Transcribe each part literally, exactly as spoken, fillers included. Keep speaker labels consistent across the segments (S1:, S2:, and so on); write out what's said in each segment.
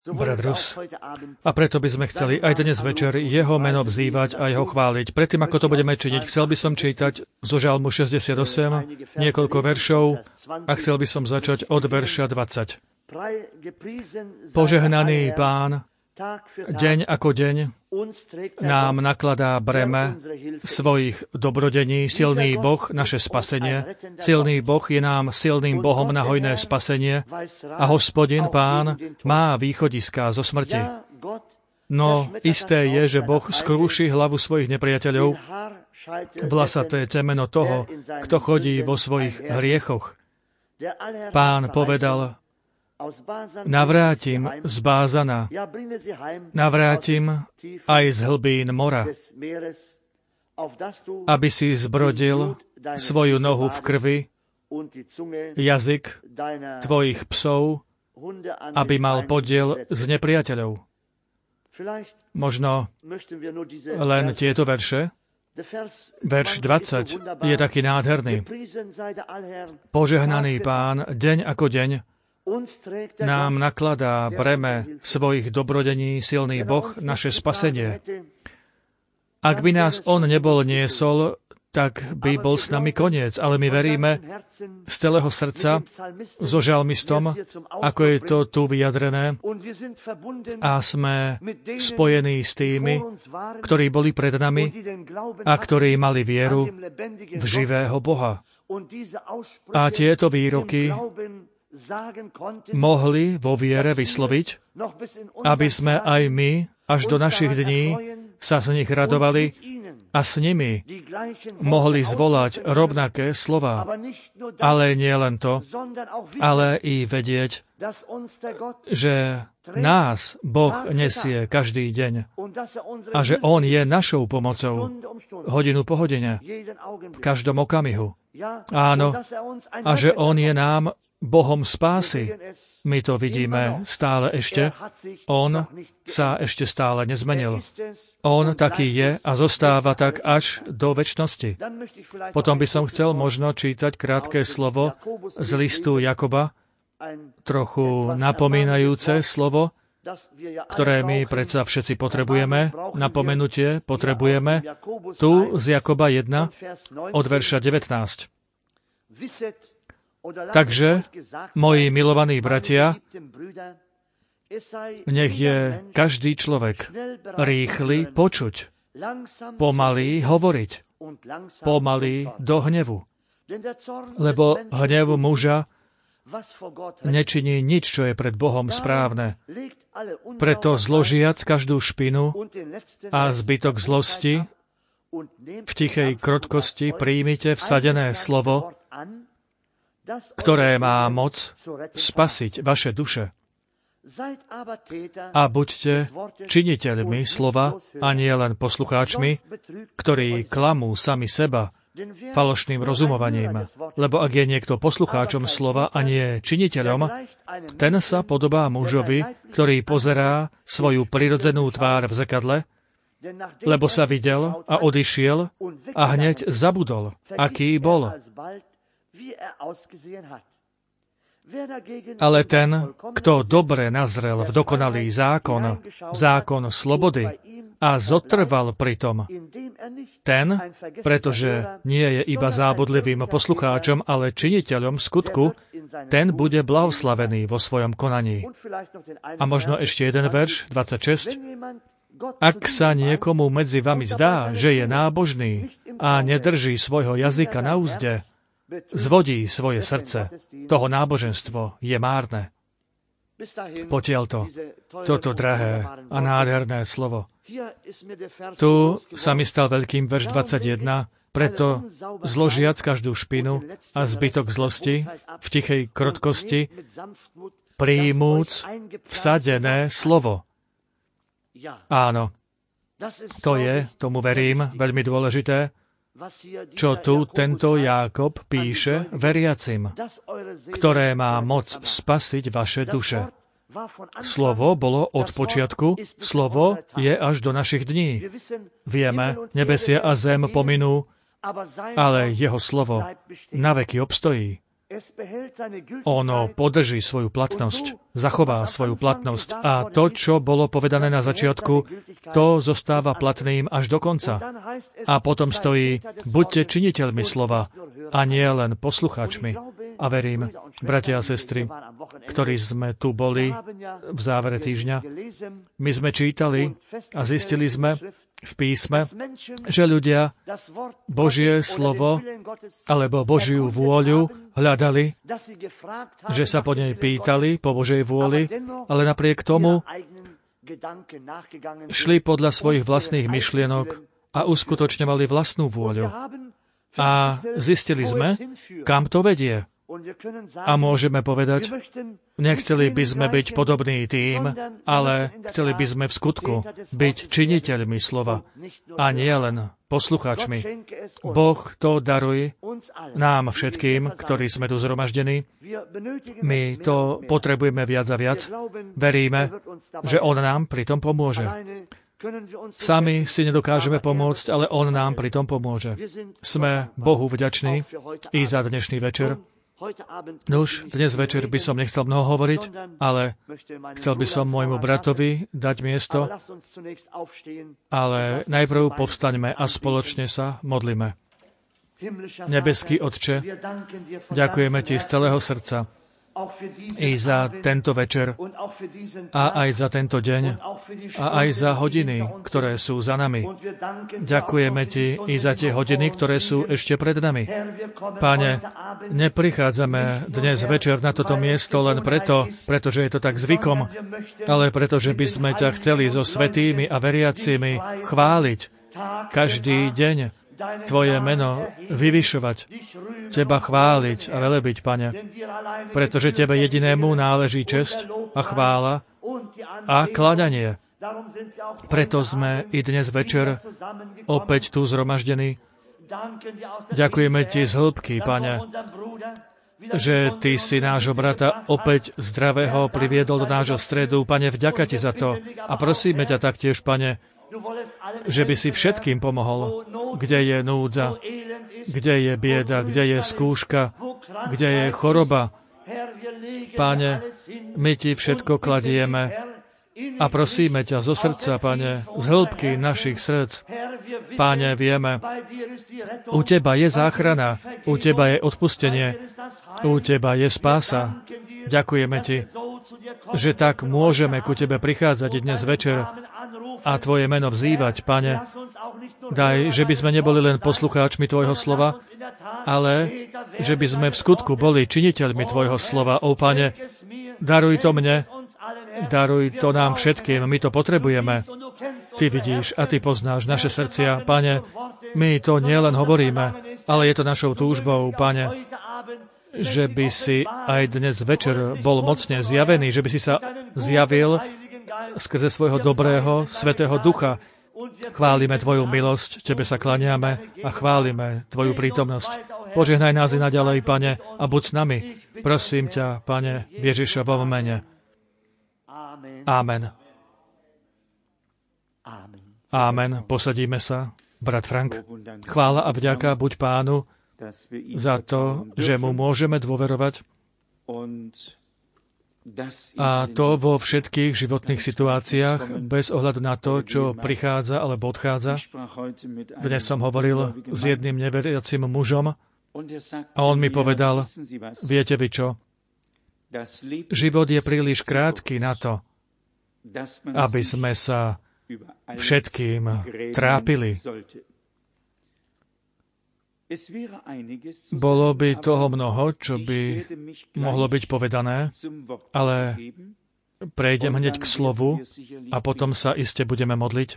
S1: brat Rus. A preto by sme chceli aj dnes večer jeho meno vzývať a jeho chváliť. Predtým, ako to budeme činiť, chcel by som čítať zo Žalmu šesťdesiatosem niekoľko veršov a chcel by som začať od verša dvadsať. Požehnaný Pán, deň ako deň nám nakladá breme svojich dobrodení. Silný Boh, naše spasenie. Silný Boh je nám silným Bohom na hojné spasenie. A Hospodin, Pán, má východiská zo smrti. No, isté je, že Boh skrúši hlavu svojich nepriateľov, vlasaté temeno toho, kto chodí vo svojich hriechoch. Pán povedal: navrátim z Bázana, navrátim aj z hlbín mora, aby si zbrodil svoju nohu v krvi, jazyk tvojich psov, aby mal podiel z nepriateľov. Možno len tieto verše. Verš dvadsať je taký nádherný. Požehnaný Pán, deň ako deň, nám nakladá breme svojich dobrodení silný Boh, naše spasenie. Ak by nás On nebol niesol, tak by bol s nami koniec. Ale my veríme z celého srdca so žalmistom, ako je to tu vyjadrené, a sme spojení s tými, ktorí boli pred nami a ktorí mali vieru v živého Boha. A tieto výroky mohli vo viere vysloviť, aby sme aj my až do našich dní sa z nich radovali a s nimi mohli zvolať rovnaké slová. Ale nie len to, ale i vedieť, že nás Boh nesie každý deň a že On je našou pomocou hodinu po hodine, v každom okamihu. Áno, a že On je nám Bohom spásy. My to vidíme stále ešte. On sa ešte stále nezmenil. On taký je a zostáva tak až do večnosti. Potom by som chcel možno čítať krátke slovo z listu Jakoba, trochu napomínajúce slovo, ktoré my predsa všetci potrebujeme, napomenutie potrebujeme, tu z Jakoba jeden, od verša devätnásť. Takže, moji milovaní bratia, nech je každý človek rýchly počuť, pomalý hovoriť, pomalý do hnevu. Lebo hnev muža nečiní nič, čo je pred Bohom správne. Preto zložiac každú špinu a zbytok zlosti, v tichej krotkosti príjmite vsadené slovo, ktoré má moc spasiť vaše duše. A buďte činiteľmi slova a nie len poslucháčmi, ktorí klamú sami seba falošným rozumovaním. Lebo ak je niekto poslucháčom slova a nie činiteľom, ten sa podobá mužovi, ktorý pozerá svoju prirodzenú tvár v zrkadle, lebo sa videl a odišiel a hneď zabudol, aký bol. Ale ten, kto dobre nazrel v dokonalý zákon, zákon slobody a zotrval pri tom, ten, pretože nie je iba zábudlivým poslucháčom, ale činiteľom skutku, ten bude blahoslavený vo svojom konaní. A možno ešte jeden verš, dvadsaťšesť. Ak sa niekomu medzi vami zdá, že je nábožný a nedrží svojho jazyka na úzde, zvodí svoje srdce. Toho náboženstvo je márne. Potiaľto, toto drahé a nádherné slovo. Tu sa mi stal veľkým verš dvadsaťjeden, preto zložiac každú špinu a zbytok zlosti v tichej krotkosti, príjmúc vsadené slovo. Áno, to je, tomu verím, veľmi dôležité, čo tu tento Jákob píše veriacim, ktoré má moc spasiť vaše duše. Slovo bolo od počiatku, slovo je až do našich dní. Vieme, nebesia a zem pominú, ale jeho slovo naveky obstojí. Ono podrží svoju platnosť, zachová svoju platnosť a to, čo bolo povedané na začiatku, to zostáva platným až do konca. A potom stojí, buďte činiteľmi slova a nie len poslucháčmi. A verím, bratia a sestry, ktorí sme tu boli v závere týždňa, my sme čítali a zistili sme v písme, že ľudia Božie slovo alebo Božiu vôľu hľadali, že sa po nej pýtali, po Božej vôli, ale napriek tomu šli podľa svojich vlastných myšlienok a uskutočňovali vlastnú vôľu. A zistili sme, kam to vedie. A môžeme povedať, nechceli by sme byť podobní tým, ale chceli by sme v skutku byť činiteľmi slova a nie len poslucháčmi. Boh to daruje nám všetkým, ktorí sme tu zhromaždení. My to potrebujeme viac a viac. Veríme, že On nám pri tom pomôže. Sami si nedokážeme pomôcť, ale On nám pri tom pomôže. Sme Bohu vďační i za dnešný večer. Nuž, dnes večer by som nechcel mnoho hovoriť, ale chcel by som môjmu bratovi dať miesto, ale najprv povstaňme a spoločne sa modlíme. Nebeský Otče, ďakujeme Ti z celého srdca i za tento večer a aj za tento deň a aj za hodiny, ktoré sú za nami. Ďakujeme Ti i za tie hodiny, ktoré sú ešte pred nami. Páne, neprichádzame dnes večer na toto miesto len preto, pretože je to tak zvykom, ale pretože by sme ťa chceli so svätými a veriacimi chváliť každý deň, Tvoje meno vyvyšovať, Teba chváliť a velebiť, Pane, pretože Tebe jedinému náleží česť a chvála a kladanie. Preto sme i dnes večer opäť tu zhromaždení. Ďakujeme Ti z hĺbky, Pane, že Ty si nášho brata opäť zdravého priviedol do nášho stredu. Pane, vďaka Ti za to a prosíme ťa taktiež, Pane, že by si všetkým pomohol, kde je núdza, kde je bieda, kde je skúška, kde je choroba. Pane, my Ti všetko kladieme a prosíme ťa zo srdca, Pane, z hĺbky našich srdc. Pane, vieme, u Teba je záchrana, u Teba je odpustenie, u Teba je spása. Ďakujeme Ti, že tak môžeme ku Tebe prichádzať dnes večer a Tvoje meno vzývať, Pane. Daj, že by sme neboli len poslucháčmi Tvojho slova, ale že by sme v skutku boli činiteľmi Tvojho slova. Ó, Pane, daruj to mne, daruj to nám všetkým, my to potrebujeme. Ty vidíš a Ty poznáš naše srdcia, Pane. My to nielen hovoríme, ale je to našou túžbou, Pane, že by si aj dnes večer bol mocne zjavený, že by si sa zjavil skrze svojho dobrého, svätého ducha. Chválime Tvoju milosť, Tebe sa klaniame a chválime Tvoju prítomnosť. Požehnaj nás i naďalej, Pane, a buď s nami. Prosím ťa, Pane, v Ježišovom mene. Amen. Amen. Posadíme sa, brat Frank. Chvála a vďaka buď Pánu za to, že mu môžeme dôverovať a to vo všetkých životných situáciách, bez ohľadu na to, čo prichádza alebo odchádza. Dnes som hovoril s jedným neveriacim mužom a on mi povedal, viete vy čo? Život je príliš krátky na to, aby sme sa všetkým trápili. Bolo by toho mnoho, čo by mohlo byť povedané, ale prejdem hneď k slovu a potom sa iste budeme modliť.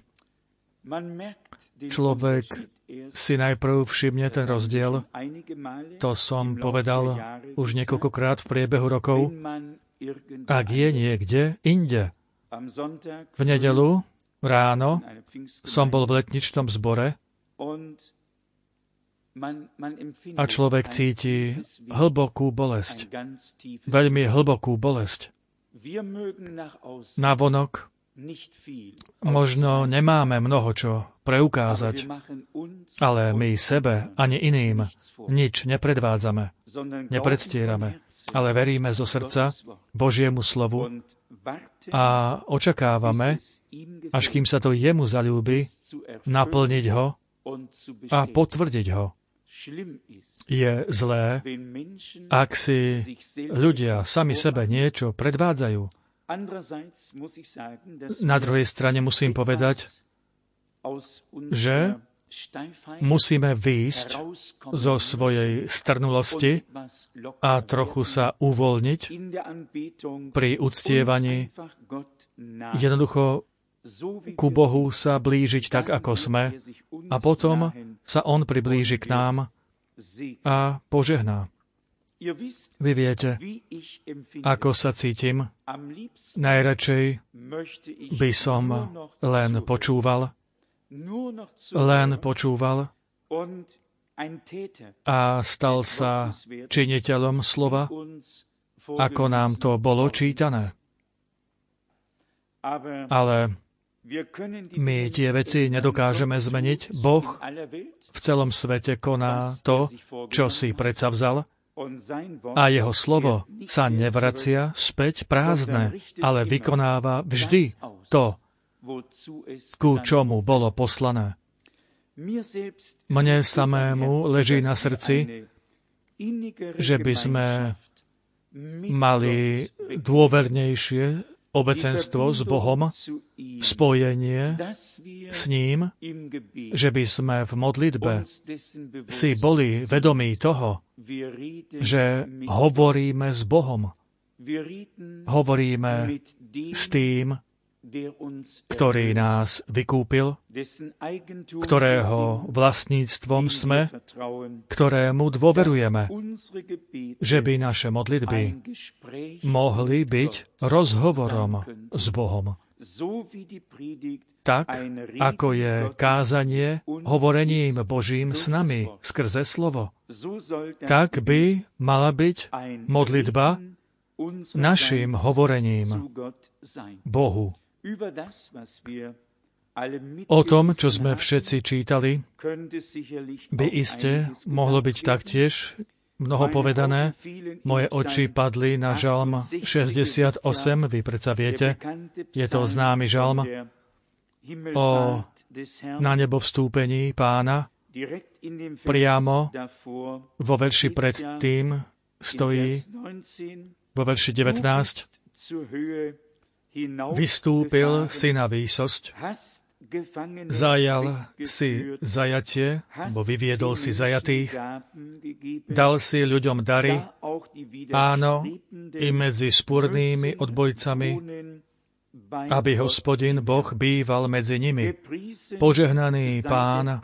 S1: Človek si najprv všimne ten rozdiel. To som povedal už niekoľkokrát v priebehu rokov. Ak je niekde inde. V nedeľu ráno som bol v letničnom zbore a človek cíti hlbokú bolesť. Veľmi hlbokú bolesť. Navonok Možno nemáme mnoho čo preukázať, ale my sebe ani iným nič nepredvádzame, nepredstierame, ale veríme zo srdca Božiemu slovu a očakávame, až kým sa to jemu zaľúbi, naplniť ho a potvrdiť ho. Je zlé, ak si ľudia sami sebe niečo predvádzajú. Na druhej strane musím povedať, že musíme výjsť zo svojej strnulosti a trochu sa uvoľniť pri uctievaní, jednoducho ku Bohu sa blížiť tak, ako sme, a potom sa On priblíži k nám a požehná. Vy viete, ako sa cítim. Najradšej by som len počúval, len počúval a stal sa činiteľom slova, ako nám to bolo čítané. Ale my tie veci nedokážeme zmeniť. Boh v celom svete koná to, čo si predsavzal, a jeho slovo sa nevracia späť prázdne, ale vykonáva vždy to, ku čomu bolo poslané. Mne samému leží na srdci, že by sme mali dôvernejšie obecenstvo s Bohom, spojenie s ním, že by sme v modlitbe si boli vedomí toho, že hovoríme s Bohom. Hovoríme s tým, ktorý nás vykúpil, ktorého vlastníctvom sme, ktorému dôverujeme, že by naše modlitby mohli byť rozhovorom s Bohom. Tak, ako je kázanie hovorením Božím s nami skrze slovo, tak by mala byť modlitba našim hovorením Bohu. O tom, čo sme všetci čítali, by iste mohlo byť taktiež mnoho povedané. Moje oči padli na žalm šesťdesiatosem, vy predsa viete, je to známy žalm o na nebo vstúpení Pána. Priamo vo verši predtým stojí, vo verši devätnásť, vystúpil si na výsosť, zajal si zajatie, bo vyviedol si zajatých, dal si ľuďom dary, áno, i medzi spúrnými odbojcami, aby Hospodin Boh býval medzi nimi. Požehnaný Pán,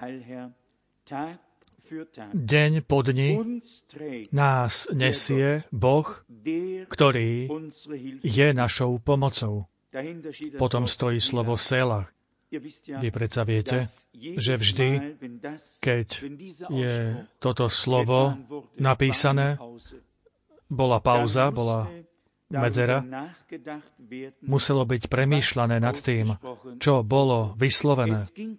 S1: deň po dni nás nesie Boh, ktorý je našou pomocou. Potom stojí slovo Selah. Vy predsa viete, že vždy, keď je toto slovo napísané, bola pauza, bola medzera, muselo byť premýšľané nad tým, čo bolo vyslovené.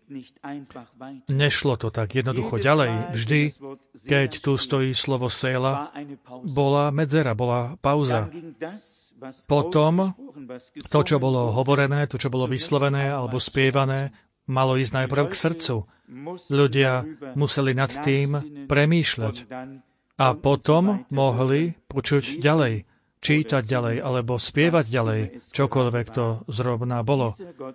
S1: Nešlo to tak jednoducho ďalej. Vždy, keď tu stojí slovo Selah, bola medzera, bola pauza. Potom to, čo bolo hovorené, to, čo bolo vyslovené alebo spievané, malo ísť najprv k srdcu. Ľudia museli nad tým premýšľať a potom mohli počuť ďalej, čítať ďalej alebo spievať ďalej, čokoľvek to zrovna bolo.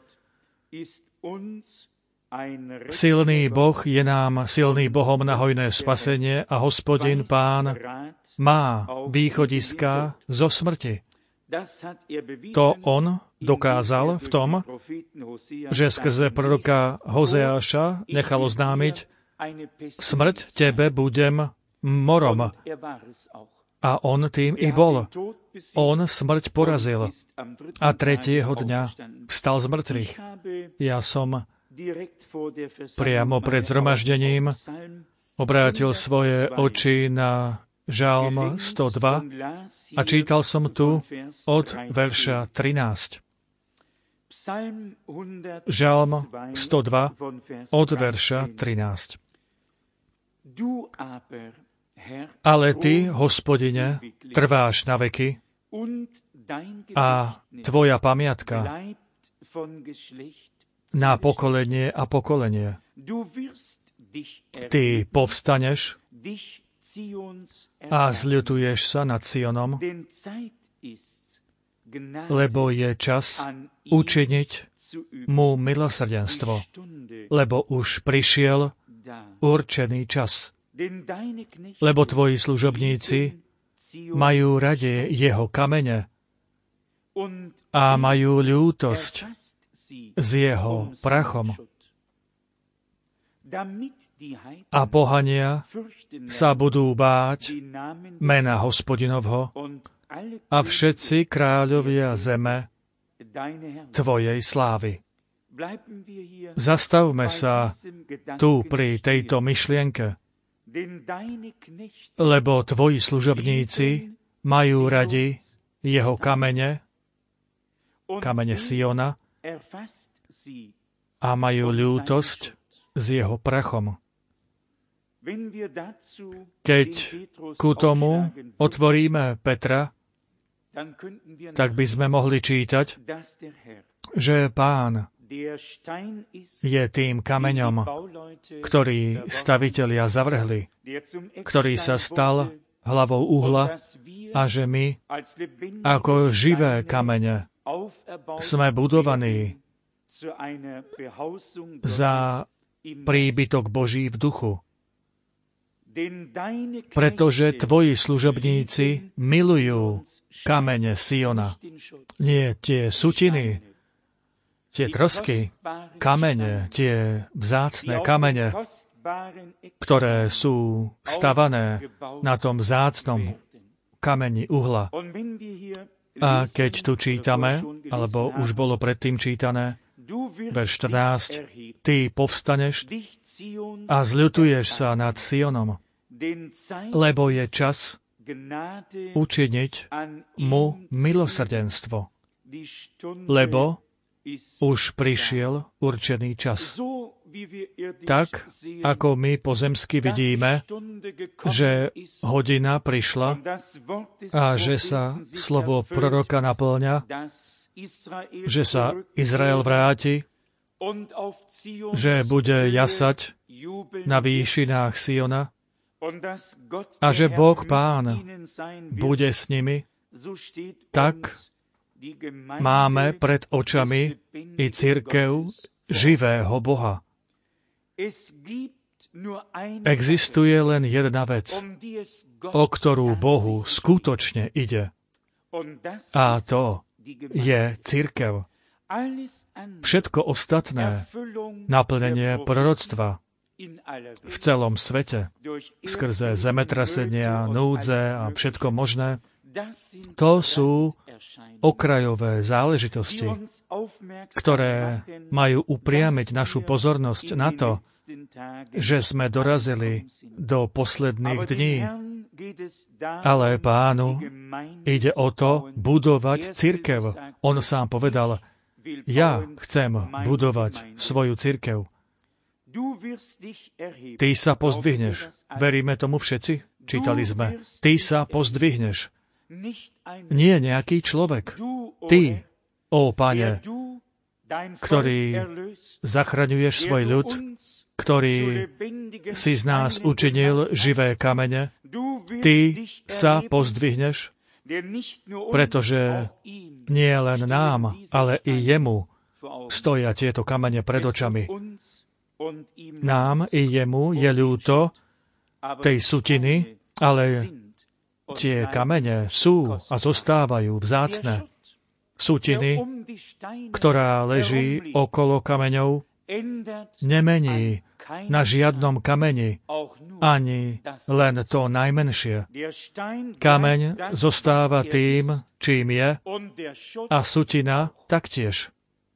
S1: Silný Boh je nám silný Bohom na hojné spasenie a Hospodin Pán má východiska zo smrti. To on dokázal v tom, že skrze proroka Hozeáša nechal oznámiť: smrť tebe budem morom. A on tým i bol. On smrť porazil a tretieho dňa vstal z mŕtvych. Ja som priamo pred zhromaždením obrátil svoje oči na žalm sto dva a čítal som tu od verša trinásť. Žalm sto dva od verša trinásť. Ale Ty, Hospodine, trváš na veky a Tvoja pamiatka na pokolenie a pokolenie. Ty povstaneš a zľutuješ sa nad Sionom, lebo je čas učiniť mu milosrdenstvo, lebo už prišiel určený čas. Lebo Tvoji služobníci majú rade jeho kamene a majú ľútosť s jeho prachom. A pohania sa budú báť mena Hospodinovho a všetci kráľovia zeme Tvojej slávy. Zastavme sa tu pri tejto myšlienke, lebo Tvoji služobníci majú radi jeho kamene, kamene Siona, a majú ľútosť s jeho prachom. Keď ku tomu otvoríme Petra, tak by sme mohli čítať, že Pán je tým kameňom, ktorý stavitelia zavrhli, ktorý sa stal hlavou uhla a že my, ako živé kamene, sme budovaní za príbytok Boží v duchu. Pretože Tvoji služobníci milujú kamene Siona. Nie tie sutiny, tie trosky, kamene, tie vzácne kamene, ktoré sú stavané na tom vzácnom kameni uhla. A keď tu čítame, alebo už bolo predtým čítané, verš štrnásť, Ty povstaneš a zľutuješ sa nad Sionom, lebo je čas učiniť mu milosrdenstvo, lebo už prišiel určený čas. Tak, ako my pozemsky vidíme, že hodina prišla a že sa slovo proroka naplňa, že sa Izrael vráti, že bude jasať na výšinách Siona a že Boh Pán bude s nimi, tak máme pred očami i cirkev živého Boha. Existuje len jedna vec, o ktorú Bohu skutočne ide. A to je cirkev. Všetko ostatné, naplnenie proroctva v celom svete, skrze zemetrasenia, núdze a všetko možné, to sú okrajové záležitosti, ktoré majú upriamiť našu pozornosť na to, že sme dorazili do posledných dní. Ale Pánu ide o to budovať cirkev. On sám povedal, ja chcem budovať svoju cirkev. Ty sa pozdvihneš. Veríme tomu všetci? Čítali sme. Ty sa pozdvihneš. Nie nejaký človek. Ty, ó Pane, ktorý zachraňuješ svoj ľud, ktorý si z nás učinil živé kamene, Ty sa pozdvihneš, pretože nie len nám, ale i jemu stoja tieto kamene pred očami. Nám i jemu je ľúto tej sutiny, ale tie kamene sú a zostávajú vzácne. Sutiny, ktorá leží okolo kameňov, nemení na žiadnom kameni ani len to najmenšie. Kameň zostáva tým, čím je, a sutina taktiež.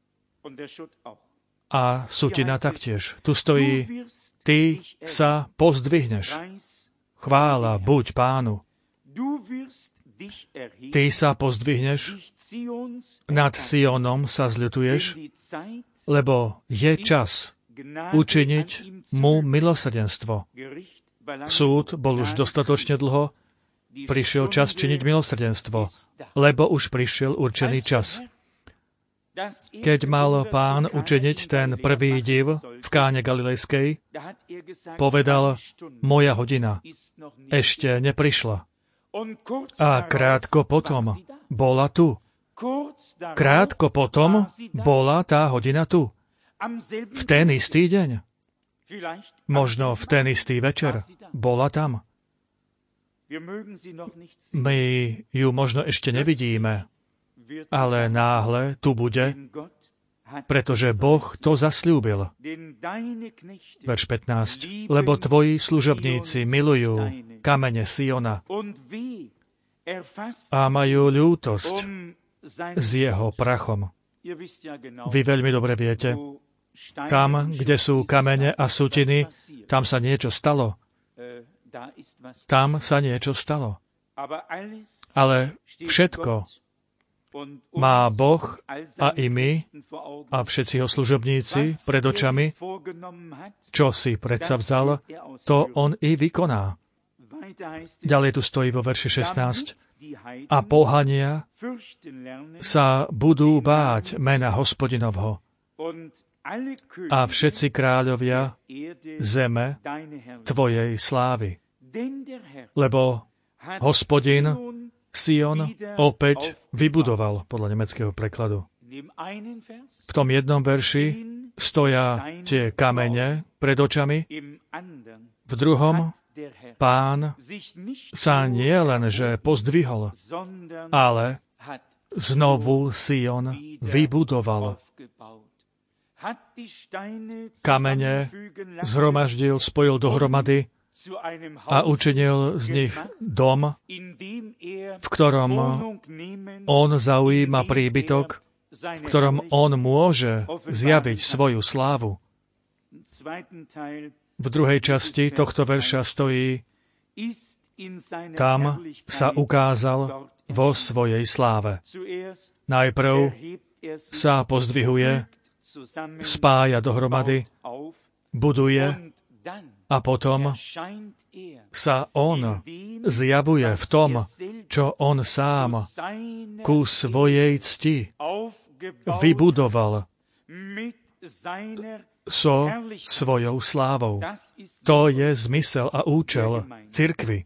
S1: A sutina taktiež. Tu stojí, ty sa pozdvihneš. Chvála buď Pánu. Ty sa pozdvihneš Nad Sionom sa zľutuješ, lebo je čas učiniť mu milosrdenstvo. Súd bol už dostatočne dlho, prišiel čas činiť milosrdenstvo, lebo už prišiel určený čas. Keď mal Pán učiniť ten prvý div v Káne Galilejskej, povedal, moja hodina ešte neprišla. A krátko potom bola tu. Krátko potom bola tá hodina tu. V ten istý deň. Možno v ten istý večer bola tam. My ju možno ešte nevidíme, ale náhle tu bude, pretože Boh to zasľúbil. Verš pätnásť. Lebo tvoji služobníci milujú kamene Siona a majú ľútosť s jeho prachom. Vy veľmi dobre viete, tam, kde sú kamene a sutiny, tam sa niečo stalo. Tam sa niečo stalo. Ale všetko má Boh a i my a všetci jeho služobníci pred očami, čo si predsavzal, to on i vykoná. Ďalej tu stojí vo verši šestnásť. A pohania sa budú báť mena Hospodinovho a všetci kráľovia zeme tvojej slávy. Lebo Hospodin Sion opäť vybudoval, podľa nemeckého prekladu. V tom jednom verši stoja tie kamene pred očami, v druhom Pán sa nie len, že pozdvihol, ale znovu Sion vybudoval. Kamene zhromaždil, spojil dohromady a učinil z nich dom, v ktorom on zaujíma príbytok, v ktorom on môže zjaviť svoju slávu. V druhej časti tohto verša stojí, tam sa ukázal vo svojej sláve. Najprv sa pozdvihuje, spája dohromady, buduje a potom sa on zjavuje v tom, čo on sám ku svojej cti vybudoval so svojou slávou. To je zmysel a účel cirkvi.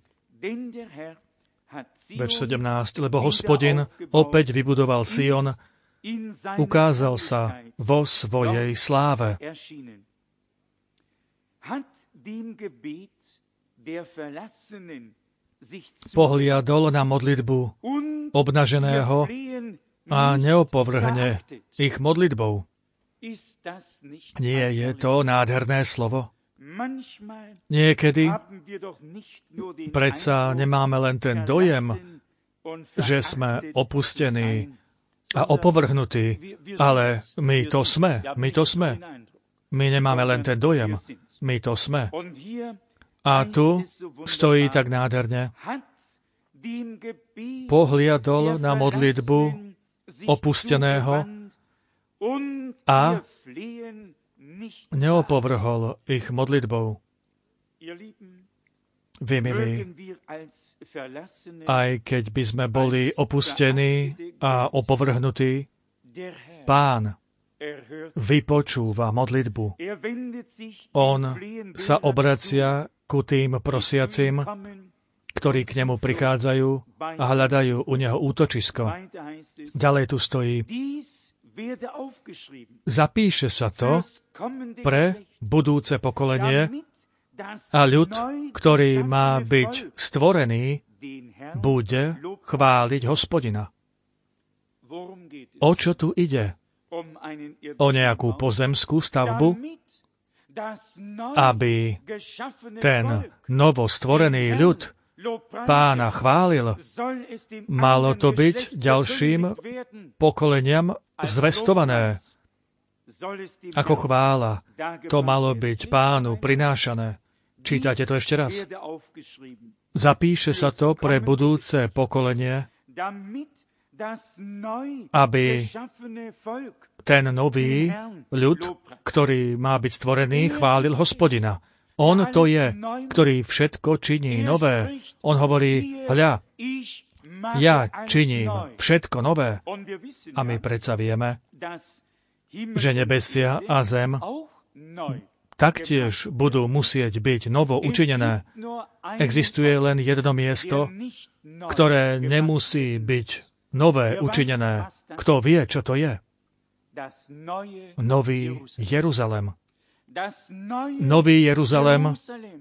S1: Verš sedemnásť. Lebo Hospodin opäť vybudoval Sion, ukázal sa vo svojej sláve. Pohliadol na modlitbu obnaženého a neopovrhne ich modlitbou. Nie je to nádherné slovo? Niekedy predsa nemáme len ten dojem, že sme opustení a opovrhnutí, ale my to sme, my to sme. My nemáme len ten dojem, my to sme. A tu stojí tak nádherne. Pohliadol na modlitbu opusteného a neopovrhol ich modlitbou. Vy, milí, aj keď by sme boli opustení a opovrhnutí, Pán vypočúva modlitbu. On sa obracia ku tým prosiacim, ktorí k nemu prichádzajú a hľadajú u neho útočisko. Ďalej tu stojí, zapíše sa to pre budúce pokolenie a ľud, ktorý má byť stvorený, bude chváliť Hospodina. O čo tu ide? O nejakú pozemskú stavbu? Aby ten novostvorený ľud Pána chválil, malo to byť ďalším pokoleniam zvestované. Ako chvála, to malo byť Pánu prinášané. Čítajte to ešte raz. Zapíše sa to pre budúce pokolenie, aby ten nový ľud, ktorý má byť stvorený, chválil Hospodina. On to je, ktorý všetko činí nové. On hovorí, hľa, ja činím všetko nové. A my predsa vieme, že nebesia a zem taktiež budú musieť byť novo učinené. Existuje len jedno miesto, ktoré nemusí byť nové učinené. Kto vie, čo to je? Nový Jeruzalem. Nový Jeruzalem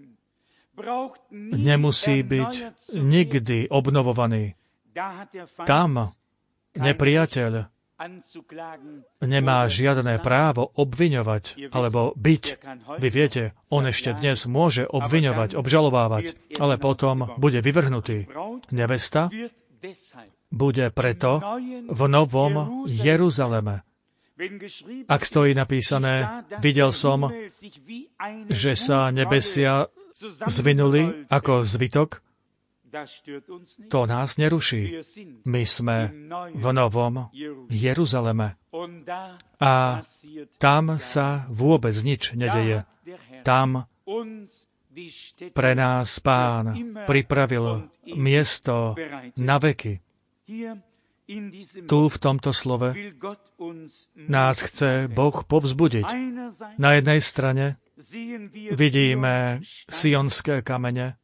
S1: nemusí byť nikdy obnovovaný. Tam nepriateľ nemá žiadne právo obviňovať alebo byť. Vy viete, on ešte dnes môže obviňovať, obžalovávať, ale potom bude vyvrhnutý. Nevesta bude preto v novom Jeruzaleme. Ak stojí napísané, videl som, že sa nebesia zvinuli ako zvitok, to nás neruší. My sme v novom Jeruzaleme. A tam sa vôbec nič nedeje. Tam pre nás Pán pripravil miesto na veky. Tu v tomto slove nás chce Boh povzbudiť. Na jednej strane vidíme sionské kamene,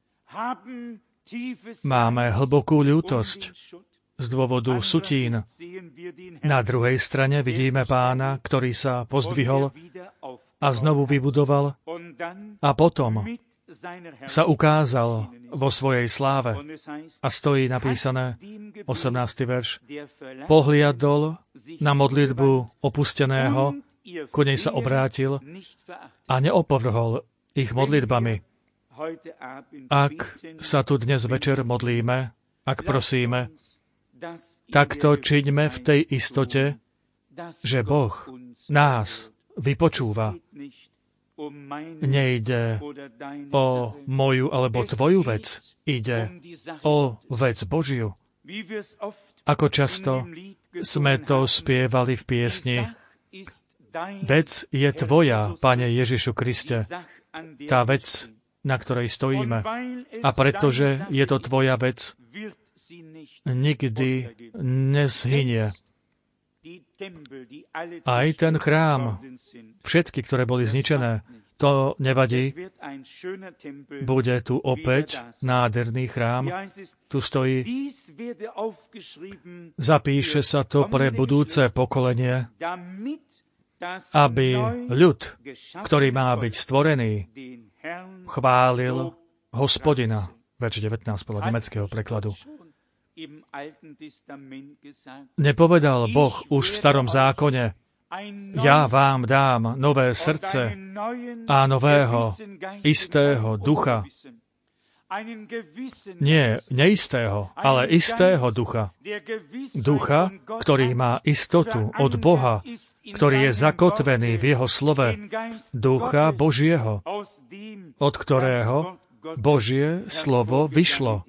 S1: máme hlbokú ľútosť z dôvodu sutín. Na druhej strane vidíme Pána, ktorý sa pozdvihol a znovu vybudoval a potom sa ukázal vo svojej sláve. A stojí napísané, osemnásty verš, pohliadol na modlitbu opusteného, ku nej sa obrátil a neopovrhol ich modlitbami. Ak sa tu dnes večer modlíme, ak prosíme, tak to čiňme v tej istote, že Boh nás vypočúva. Nejde o moju alebo tvoju vec, ide o vec Božiu. Ako často sme to spievali v piesni, vec je tvoja, Pane Ježišu Kriste, tá vec, na ktorej stojíme. A pretože je to tvoja vec, nikdy nezhynie. Aj ten chrám, všetky, ktoré boli zničené, to nevadí. Bude tu opäť nádherný chrám. Tu stojí, zapíše sa to pre budúce pokolenie, aby ľud, ktorý má byť stvorený, chválil Hospodina. Verš devätnásť podľa nemeckého prekladu. Nepovedal Boh už v starom zákone, ja vám dám nové srdce a nového, istého ducha. Nie neistého, ale istého ducha. Ducha, ktorý má istotu od Boha, ktorý je zakotvený v jeho slove. Ducha Božieho, od ktorého Božie slovo vyšlo.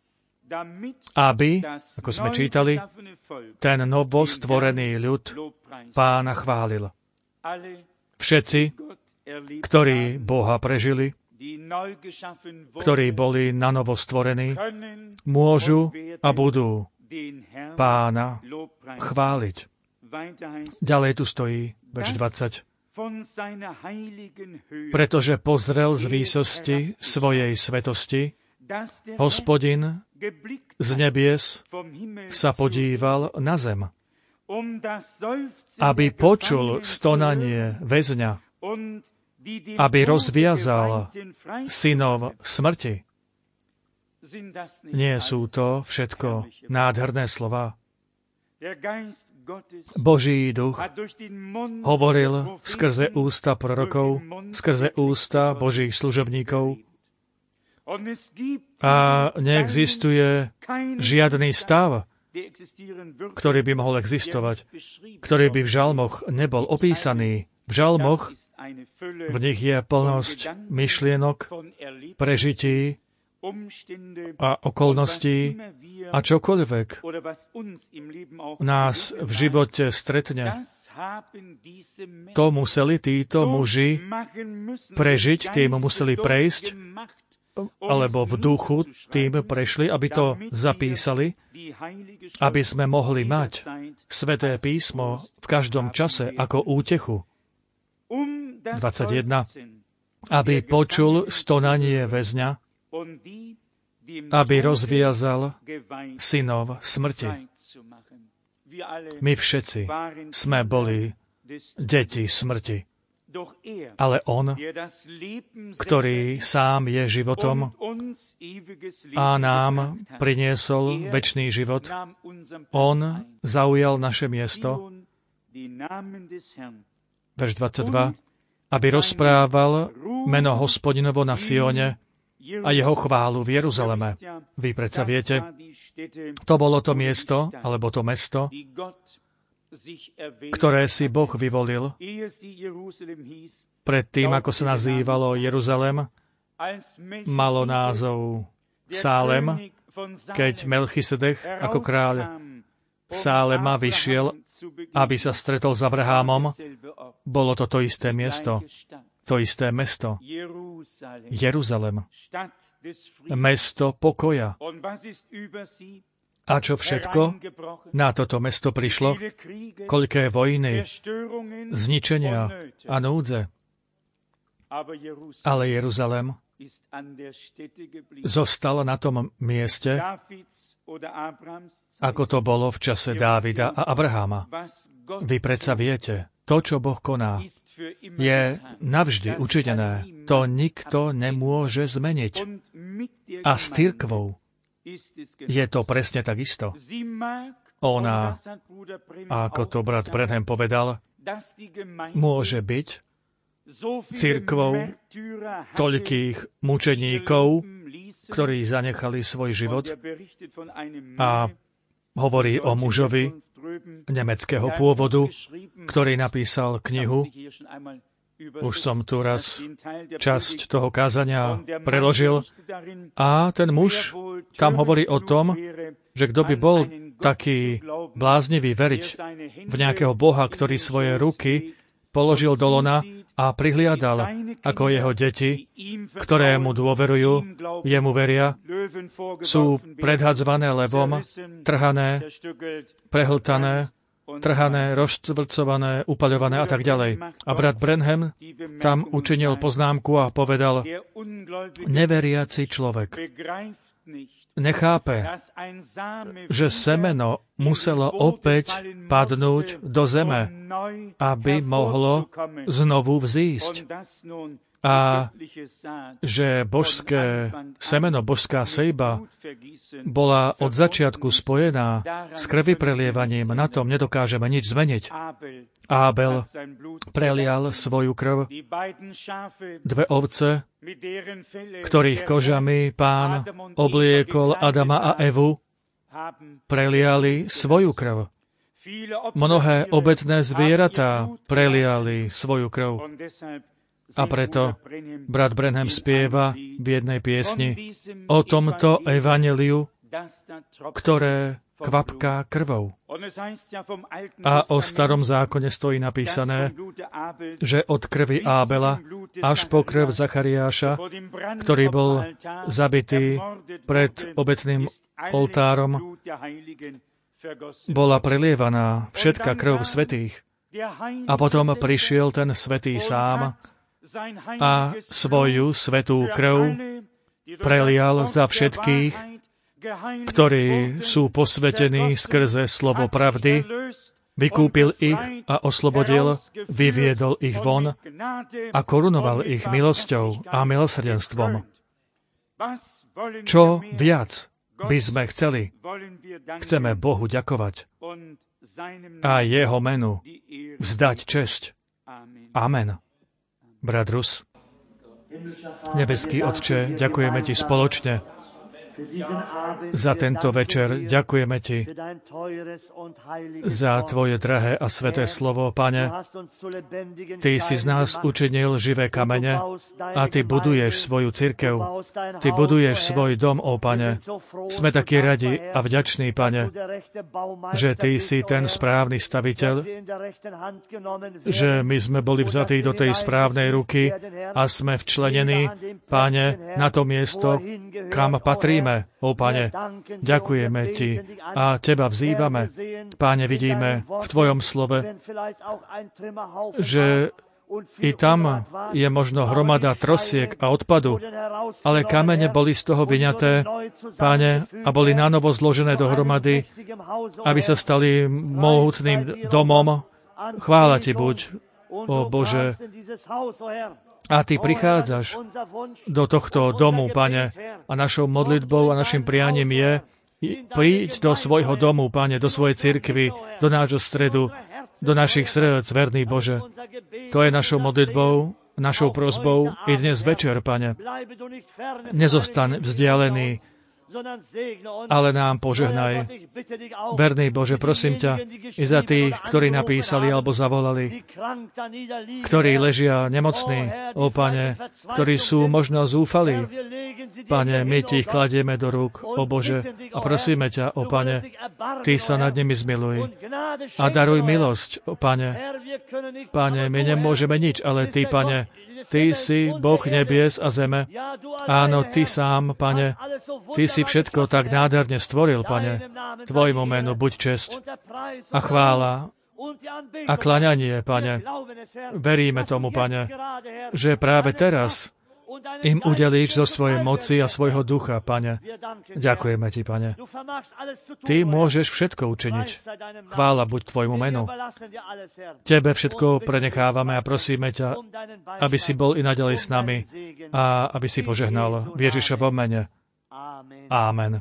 S1: Aby, ako sme čítali, ten novostvorený ľud Pána chválil. Všetci, ktorí Boha prežili, ktorí boli nanovo stvorení, môžu a budú Pána chváliť. Ďalej tu stojí verš dvadsať. Pretože pozrel z výsosti svojej svetosti, Hospodin z nebies sa podíval na zem, aby počul stonanie väzňa, aby rozviazal synov smrti. Nie sú to všetko nádherné slova? Boží duch hovoril skrze ústa prorokov, skrze ústa Božích služobníkov a neexistuje žiadny stav, ktorý by mohol existovať, ktorý by v žalmoch nebol opísaný. V žalmoch v nich je plnosť myšlienok, prežití a okolností, A čokoľvek nás v živote stretne, to museli títo muži prežiť, tým museli prejsť, alebo v duchu tým prešli, aby to zapísali, aby sme mohli mať Sväté písmo v každom čase ako útechu. dvadsaťjeden. Aby počul stonanie väzňa, aby rozviazal synov smrti. My všetci sme boli deti smrti. Ale on, ktorý sám je životom a nám priniesol večný život, on zaujal naše miesto, verš dvadsaťdva, aby rozprával meno Hospodinovo na Sione a jeho chválu v Jeruzaleme. Vy predsa viete, to bolo to miesto, alebo to mesto, ktoré si Boh vyvolil pred tým, ako sa nazývalo Jeruzalem, malo názov Sálem, keď Melchisedech ako kráľ Sálema vyšiel, aby sa stretol s Abrahámom, bolo to to isté miesto, to isté mesto, Jeruzalem, mesto pokoja. A čo všetko na toto mesto prišlo? Koľké vojny, zničenia a núdze. Ale Jeruzalem zostal na tom mieste, ako to bolo v čase Dávida a Abraháma. Vy predsa viete, to, čo Boh koná, je navždy učinené. To nikto nemôže zmeniť. A s cirkvou je to presne tak isto. Ona, ako to brat Branham povedal, môže byť cirkvou toľkých mučeníkov, ktorí zanechali svoj život, a hovorí o mužovi nemeckého pôvodu, ktorý napísal knihu. Už som tu raz časť toho kázania preložil. A ten muž tam hovorí o tom, že kto by bol taký bláznivý veriť v nejakého Boha, ktorý svoje ruky položil do lona a prihliadal, ako jeho deti, ktoré mu dôverujú, jemu veria, sú predhadzované levom, trhané, prehltané, trhané, roztvrcované, upaľované a tak ďalej. A brat Branham tam učinil poznámku a povedal, neveriaci človek nechápe, že semeno muselo opäť padnúť do zeme, aby mohlo znovu vzísť. A že božské semeno, božská sejba bola od začiatku spojená s krvi prelievaním. Na tom nedokážeme nič zmeniť. Ábel prelial svoju krv. Dve ovce, ktorých kožami Pán obliekol Adama a Evu, preliali svoju krv. Mnohé obetné zvieratá preliali svoju krv. A preto brat Branham spieva v jednej piesni o tomto evanjeliu, ktoré kvapká krvou. A o starom zákone stojí napísané, že od krvi Ábela až po krv Zachariáša, ktorý bol zabitý pred obetným oltárom, bola prelievaná všetka krv svätých. A potom prišiel ten svätý sám a svoju svätú krv prelial za všetkých, ktorí sú posvetení skrze slovo pravdy, vykúpil ich a oslobodil, vyviedol ich von a korunoval ich milosťou a milosrdenstvom. Čo viac by sme chceli? Chceme Bohu ďakovať a jeho menu vzdať česť. Amen. Brat Rus, nebeský Otče, ďakujeme Ti spoločne za tento večer. Ďakujeme Ti za Tvoje drahé a sveté slovo, Pane. Ty si z nás učinil živé kamene a Ty buduješ svoju cirkev. Ty buduješ svoj dom, ó Pane. Sme takí radi a vďační, Pane, že Ty si ten správny staviteľ, že my sme boli vzatí do tej správnej ruky a sme včlenení, Pane, na to miesto, kam patríme, ó Pane. Ďakujeme Ti a Teba vzývame. Páne, vidíme v Tvojom slove, že i tam je možno hromada trosiek a odpadu, ale kamene boli z toho vyňaté, Páne, a boli nanovo zložené dohromady, aby sa stali mohutným domom. Chvála Ti buď, ó Bože. A Ty prichádzaš do tohto domu, Pane, a našou modlitbou a našim prianím je príď do svojho domu, Pane, do svojej cirkvi, do nášho stredu, do našich srdc, verný Bože. To je našou modlitbou, našou prosbou i dnes večer, Pane. Nezostaň vzdialený, ale nám požehnaj. Verný Bože, prosím ťa, i za tých, ktorí napísali alebo zavolali, ktorí ležia nemocní, ó Pane, ktorí sú možno zúfalí. Pane, my Ti ich kladieme do rúk, ó Bože, a prosíme ťa, ó Pane, Ty sa nad nimi zmiluj a daruj milosť, ó Pane. Pane, my nemôžeme nič, ale Ty, Pane, Ty si Boh nebies a zeme. Áno, Ty sám, Pane, Ty si všetko tak nádherne stvoril, Pane. Tvojmu menu buď česť a chvála a klaňanie, Pane. Veríme tomu, Pane, že práve teraz im udelíš zo svojej moci a svojho ducha, Pane. Ďakujeme Ti, Pane. Ty môžeš všetko učiniť. Chvála buď Tvojmu menu. Tebe všetko prenechávame a prosíme ťa, aby si bol i naďalej s nami a aby si požehnal v Ježišovom mene. Amen.